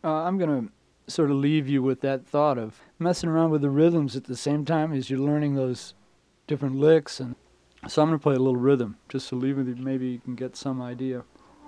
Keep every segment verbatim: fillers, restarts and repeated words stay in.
Uh, I'm going to sort of leave you with that thought of messing around with the rhythms at the same time as you're learning those different licks. And so I'm going to play a little rhythm just to leave with you. Maybe you can get some idea.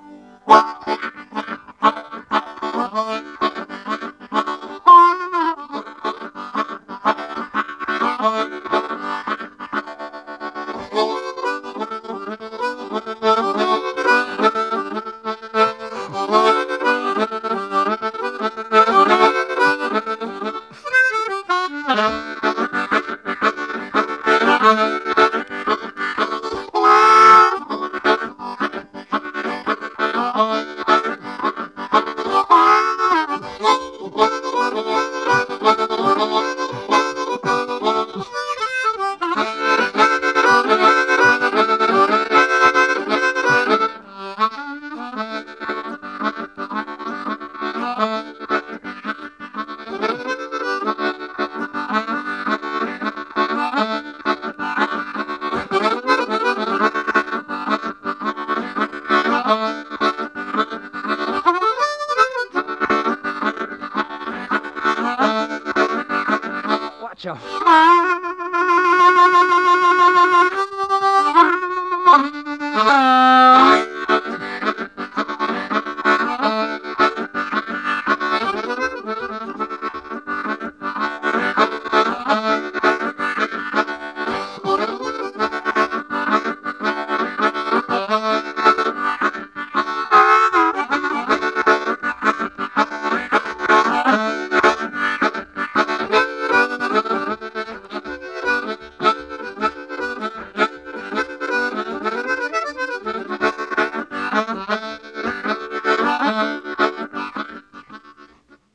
Watch out.